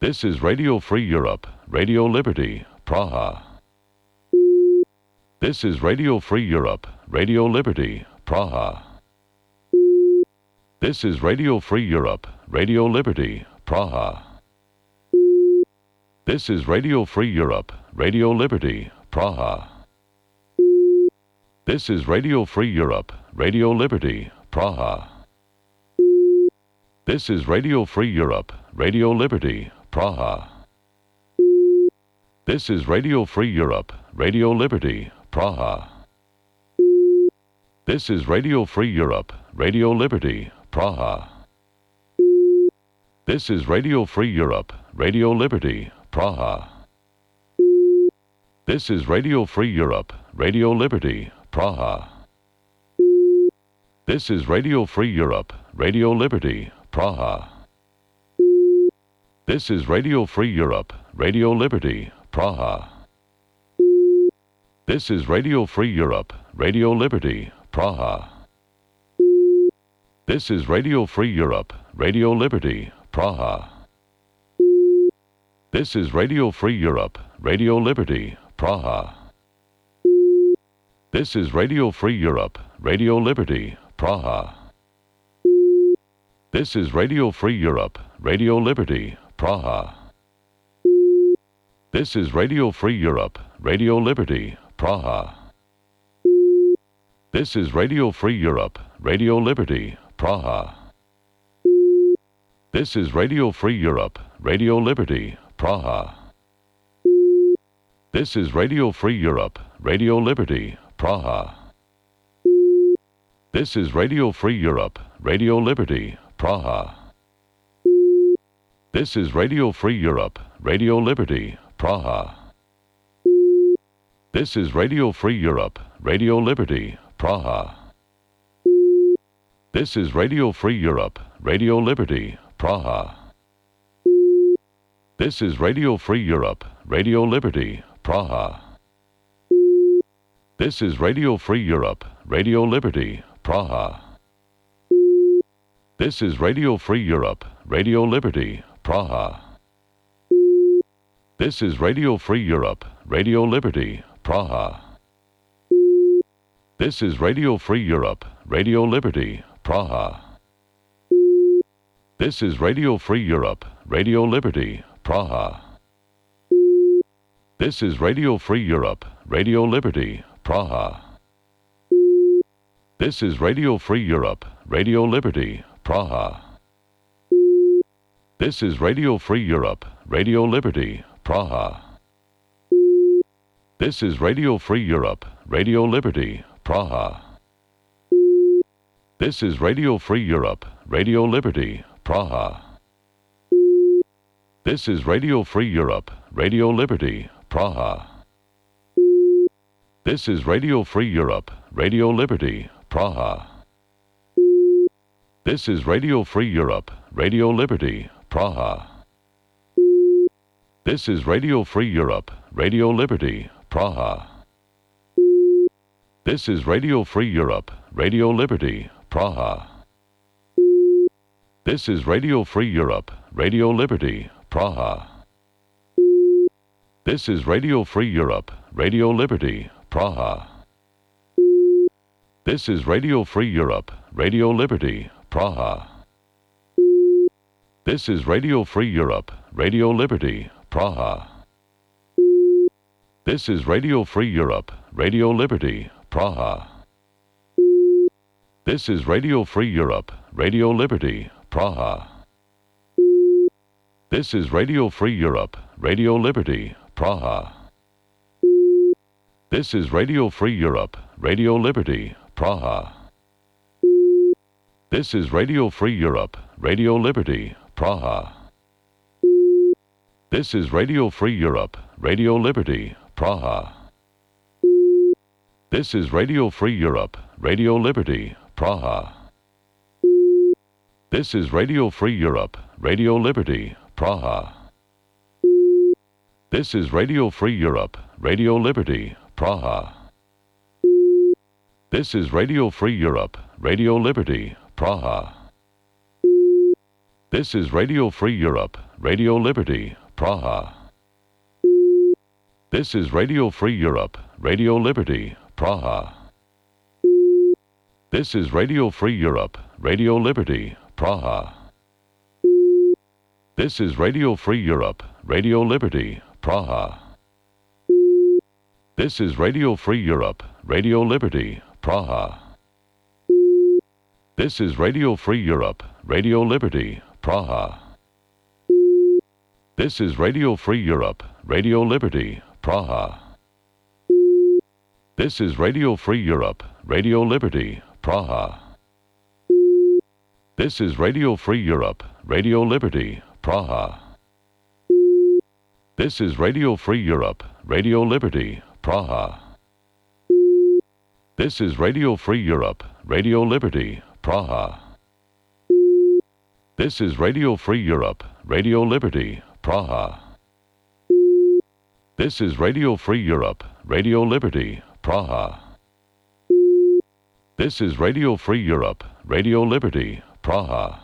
This is Radio Free Europe, Radio Liberty, Praha. This is Radio Free Europe, Radio Liberty, Praha. This is Radio Free Europe, Radio Liberty, Praha. This is Radio Free Europe, Radio Liberty, Praha. This is Radio Free Europe, Radio Liberty, Praha. This is Radio Free Europe, Radio Liberty, Praha. This is Radio Free Europe, Radio Liberty, Praha. This is Radio Free Europe, Radio Liberty, Praha. This is Radio Free Europe, Radio Liberty, Praha. This is Radio Free Europe, Radio Liberty, Praha. This is Radio Free Europe, Radio Liberty, Praha. This is Radio Free Europe, Radio Liberty, Praha. This is Radio Free Europe, Radio Liberty, Praha. This is Radio Free Europe, Radio Liberty, Praha. This is Radio Free Europe, Radio Liberty, Praha. This is Radio Free Europe, Radio Liberty, Praha. This is Radio Free Europe, Radio Liberty, Praha. This is Radio Free Europe, Radio Liberty, Praha. This is Radio Free Europe, Radio Liberty, Praha. This is Radio Free Europe, Radio Liberty, Praha. This is Radio Free Europe, Radio Liberty, Praha. This is Radio Free Europe, Radio Liberty, Praha. This is Radio Free Europe, Radio Liberty, Praha. This is Radio Free Europe, Radio Liberty, Praha. This is Radio Free Europe, Radio Liberty, Praha. This is Radio Free Europe, Radio Liberty, Praha. This is Radio Free Europe, Radio Liberty, Praha. This is Radio Free Europe, Radio Liberty, Praha. This is Radio Free Europe, Radio Liberty, Praha. This is Radio Free Europe, Radio Liberty, Praha. This is Radio Free Europe, Radio Liberty, Praha. This is Radio Free Europe, Radio Liberty, Praha. This is Radio Free Europe, Radio Liberty, Praha. This is Radio Free Europe, Radio Liberty, Praha. This is Radio Free Europe, Radio Liberty, Praha. This is Radio Free Europe, Radio Liberty, Praha. This is Radio Free Europe, Radio Liberty, Praha. This is Radio Free Europe, Radio Liberty, Praha. This is Radio Free Europe, Radio Liberty, Praha. This is Radio Free Europe, Radio Liberty, Praha. This is Radio Free Europe, Radio Liberty, Praha. This is Radio Free Europe, Radio Liberty, Praha. This is Radio Free Europe, Radio Liberty, Praha. This is Radio Free Europe, Radio Liberty, Praha. This is Radio Free Europe, Radio Liberty, Praha. This is Radio Free Europe, Radio Liberty, Praha. This is Radio Free Europe, Radio Liberty, Praha. This is Radio Free Europe, Radio Liberty, Praha. This is Radio Free Europe, Radio Liberty, Praha. This is Radio Free Europe, Radio Liberty, Praha. This is Radio Free Europe, Radio Liberty, Praha. This is Radio Free Europe, Radio Liberty, Praha. This is Radio Free Europe, Radio Liberty, Praha. This is Radio Free Europe, Radio Liberty, Praha. This is Radio Free Europe, Radio Liberty, Praha. This is Radio Free Europe, Radio Liberty, Praha. This is Radio Free Europe, Radio Liberty, Praha. This is Radio Free Europe, Radio Liberty, Praha. This is Radio Free Europe, Radio Liberty, Praha. This is Radio Free Europe, Radio Liberty, Praha. This is Radio Free Europe, Radio Liberty, Praha. This is Radio Free Europe, Radio Liberty, Praha. This is Radio Free Europe, Radio Liberty, Praha. This is Radio Free Europe, Radio Liberty, Praha. This is Radio Free Europe, Radio Liberty, Praha. This is Radio Free Europe, Radio Liberty, Praha. This is Radio Free Europe, Radio Liberty, Praha. This is Radio Free Europe, Radio Liberty, Praha. This is Radio Free Europe, Radio Liberty, Praha.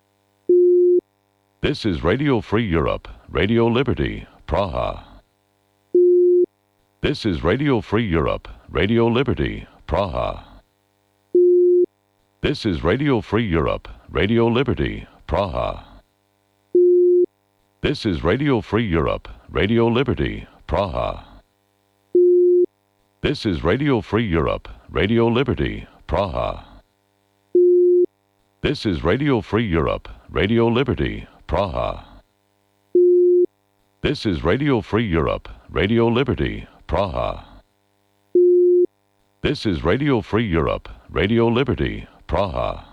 This is Radio Free Europe, Radio Liberty, Praha. This is Radio Free Europe, Radio Liberty, Praha. This is Radio Free Europe, Radio Liberty, Praha. This is Radio Free Europe, Radio Liberty, Praha. This is Radio Free Europe, Radio Liberty, Praha. This is Radio Free Europe, Radio Liberty, Praha. This is Radio Free Europe, Radio Liberty, Praha. This is Radio Free Europe, Radio Liberty, Praha.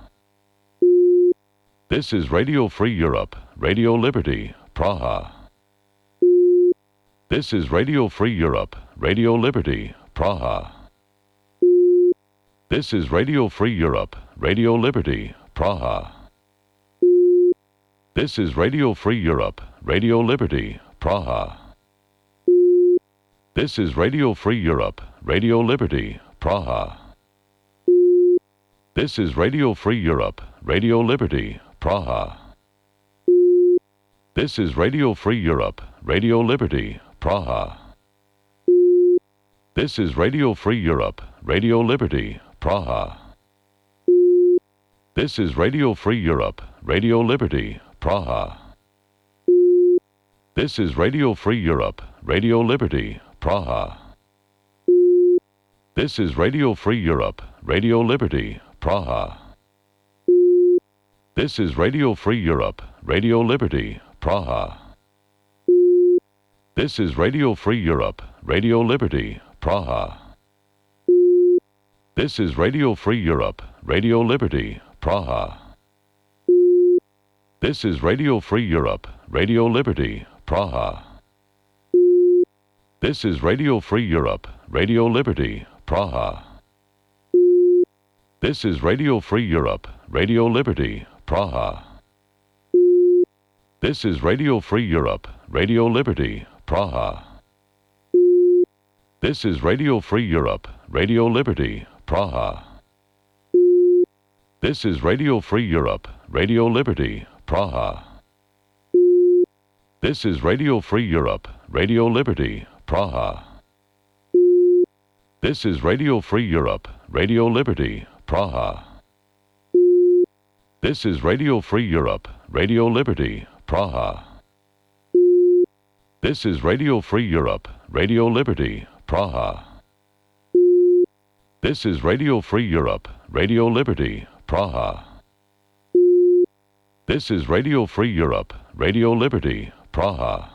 This is Radio Free Europe, Radio Liberty, Praha. This is Radio Free Europe, Radio Liberty, Praha. This is Radio Free Europe, Radio Liberty, Praha. This is Radio Free Europe, Radio Liberty, Praha. This is Radio Free Europe, Radio Liberty, Praha. This is Radio Free Europe, Radio Liberty, Praha. This is Radio Free Europe, Radio Liberty, Praha. This is Radio Free Europe, Radio Liberty, Praha. This is Radio Free Europe, Radio Liberty, Praha. This is Radio Free Europe, Radio Liberty, Praha. This is Radio Free Europe, Radio Liberty, Praha. This is Radio Free Europe, Radio Liberty, Praha. This is Radio Free Europe, Radio Liberty, Praha. This is Radio Free Europe, Radio Liberty, Praha. This is Radio Free Europe, Radio Liberty, Praha. This is Radio Free Europe, Radio Liberty, Praha. This is Radio Free Europe, Radio Liberty, Praha. This is Radio Free Europe, Radio Liberty, Praha. This is Radio Free Europe, Radio Liberty, Praha. This is Radio Free Europe, Radio Liberty, Praha. This is Radio Free Europe, Radio Liberty, Praha. This is Radio Free Europe, Radio Liberty, Praha. This is Radio Free Europe, Radio Liberty, Praha. This is Radio Free Europe, Radio Liberty, Praha. This is Radio Free Europe, Radio Liberty, Praha. This is Radio Free Europe, Radio Liberty, Praha.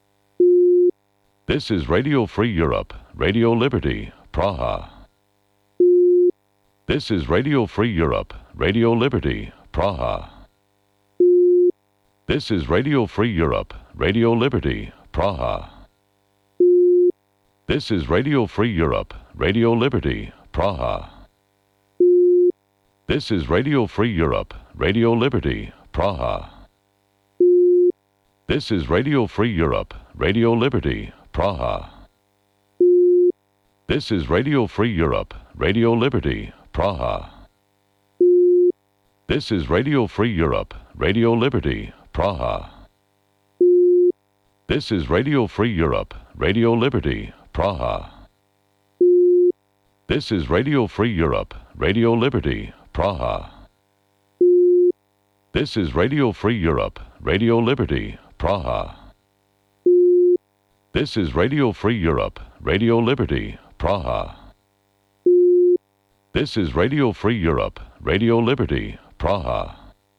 This is Radio Free Europe, Radio Liberty, Praha. This is Radio Free Europe, Radio Liberty, Praha. This is Radio Free Europe, Radio Liberty, Praha. This is Radio Free Europe, Radio Liberty, Praha. This is Radio Free Europe, Radio Liberty, Praha. This is Radio Free Europe, Radio Liberty, Praha. This is Radio Free Europe, Radio Liberty, Praha. This is Radio Free Europe, Radio Liberty, Praha. This is Radio Free Europe, Radio Liberty, Praha. This is Radio Free Europe, Radio Liberty, Praha. This is Radio Free Europe, Radio Liberty, Praha. This is Radio Free Europe, Radio Liberty, Praha. This is Radio Free Europe, Radio Liberty, Praha.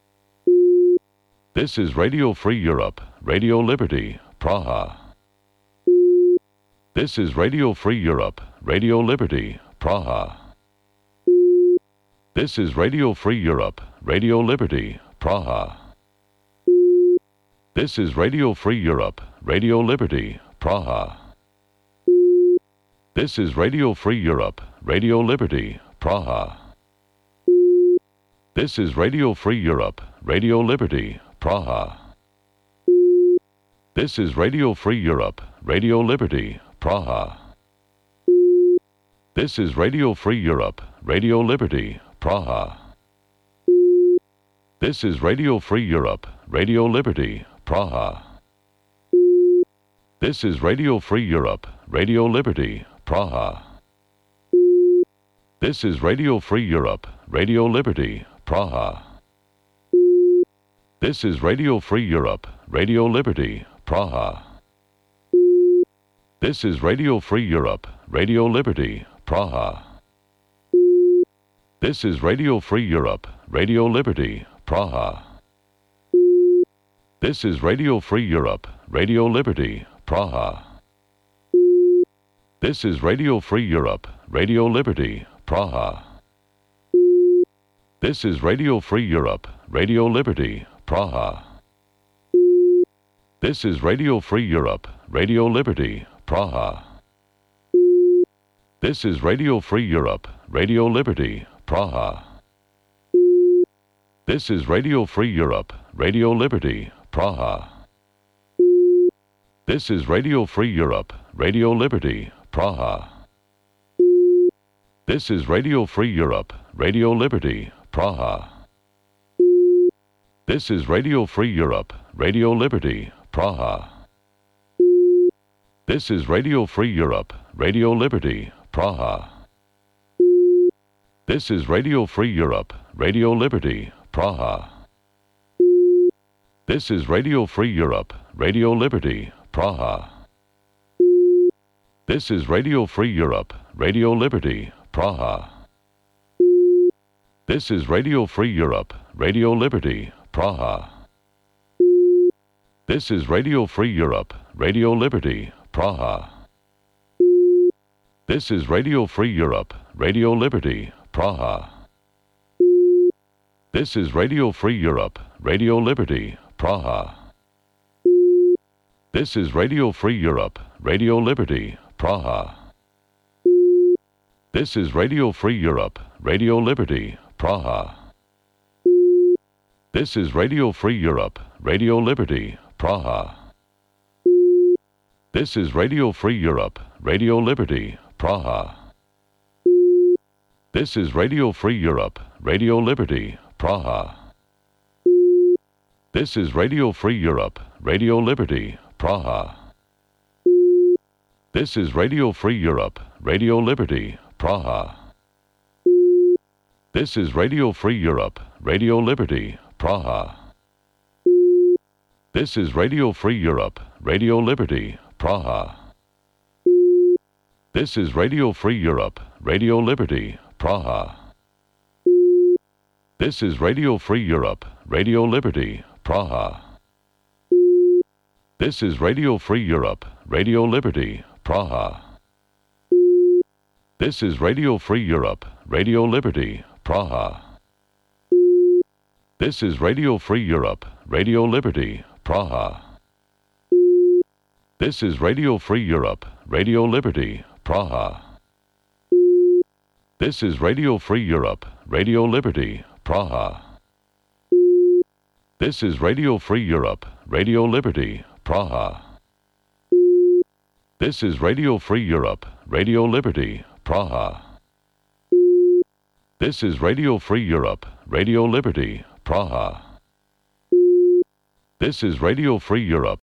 This is Radio Free Europe, Radio Liberty, Praha. This is Radio Free Europe, Radio Liberty, Praha. This is Radio Free Europe, Radio Liberty, Praha. This is Radio Free Europe, Radio Liberty, Praha. This is Radio Free Europe, Radio Liberty, Praha. This is Radio Free Europe, Radio Liberty, Praha. This is Radio Free Europe, Radio Liberty, Praha. This is Radio Free Europe, Radio Liberty, Praha. This is Radio Free Europe, Radio Liberty, Praha. This is Radio Free Europe, Radio Liberty, Praha. This is Radio Free Europe, Radio Liberty, Praha. This is Radio Free Europe, Radio Liberty, Praha. This is Radio Free Europe, Radio Liberty, Praha. This is Radio Free Europe, Radio Liberty, Praha. This is Radio Free Europe, Radio Liberty, Praha. This is Radio Free Europe, Radio Liberty, Praha. This is Radio Free Europe, Radio Liberty, Praha. This is Radio Free Europe, Radio Liberty, Praha. This is Radio Free Europe, Radio Liberty, Praha. This is Radio Free Europe, Radio Liberty, Praha. This is Radio Free Europe, Radio Liberty, Praha. This is Radio Free Europe, Radio Liberty, Praha. This is Radio Free Europe, Radio Liberty, Praha. This is Radio Free Europe, Radio Liberty, Praha. This is Radio Free Europe, Radio Liberty, Praha. This is Radio Free Europe, Radio Liberty, Praha. This is Radio Free Europe, Radio Liberty, Praha. This is Radio Free Europe, Radio Liberty, Praha. This is Radio Free Europe, Radio Liberty, Praha. This is Radio Free Europe, Radio Liberty, Praha. This is Radio Free Europe, Radio Liberty, Praha. This is Radio Free Europe, Radio Liberty, Praha. This is Radio Free Europe, Radio Liberty, Praha. This is Radio Free Europe, Radio Liberty, Praha. This is Radio Free Europe, Radio Liberty, Praha. This is Radio Free Europe, Radio Liberty, Praha. This is Radio Free Europe, Radio Liberty, Praha. This is Radio Free Europe, Radio Liberty, Praha. This is Radio Free Europe, Radio Liberty, Praha. This is Radio Free Europe, Radio Liberty, Praha. This is Radio Free Europe, Radio Liberty, Praha. This is Radio Free Europe, Radio Liberty, Praha. This is Radio Free Europe, Radio Liberty, Praha. This is Radio Free Europe, Radio Liberty, Praha. This is Radio Free Europe, Radio Liberty, Praha. This is Radio Free Europe, Radio Liberty, Praha. This is Radio Free Europe, Radio Liberty, Praha. This is Radio Free Europe, Radio Liberty, Praha. This is Radio Free Europe, Radio Liberty, Praha. This is Radio Free Europe, Radio Liberty, Praha. This is Radio Free Europe.